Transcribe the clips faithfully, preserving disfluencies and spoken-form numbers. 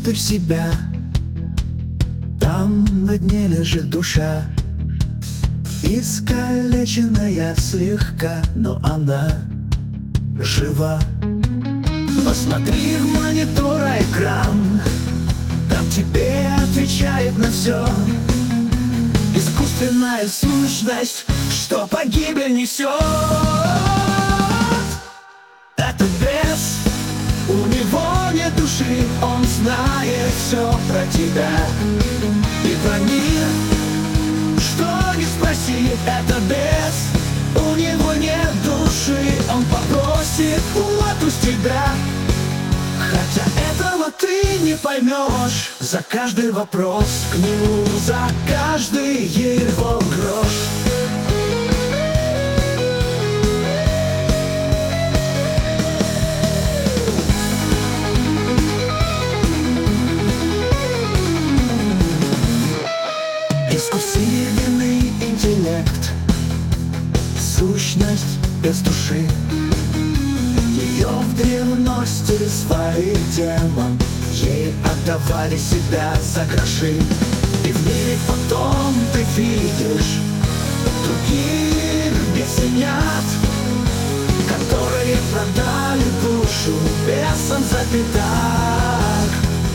внутрь себя. Там на дне лежит душа, искалеченная слегка, но она жива. Посмотри в монитор, а экран там тебе отвечает на все. Искусственная сущность, что погибель несет. Это бес, у него нет души, он знает все про тебя и про мир. Что не спроси, это бес, у него нет души, он попросит плату с тебя. Хотя этого ты не поймешь, за каждый вопрос к нему, за каждый его грош. Искусственный интеллект, сущность без души. Ее в древности своих демон, ей отдавали себя за гроши. И в мире потом ты видишь других бесенят, которые продали душу бесом за пятак.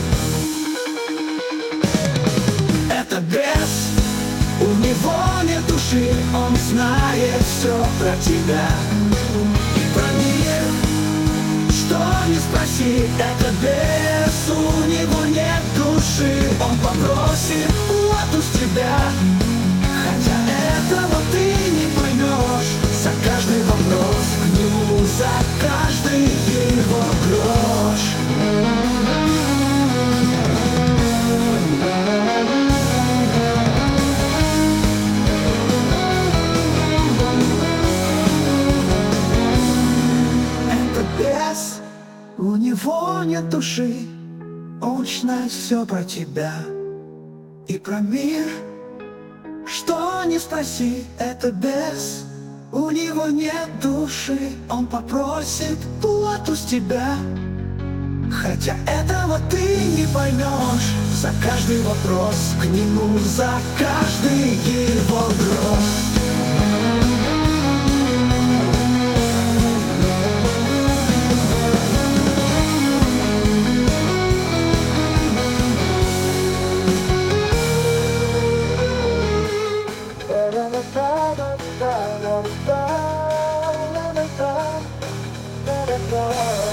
Это бес, у него нет души, он знает все про тебя и про мир. Что не спроси, это бес, у него нет души, он попросит плату с тебя. Хотя этого ты не поймешь, за каждый вопрос к нему, за каждый его грош. У него нет души, он знает все про тебя и про мир. Что не спроси, это бес, у него нет души, он попросит плату с тебя. Хотя этого ты не поймешь, за каждый вопрос к нему, за каждый его грош. Da da da da da da da da da da.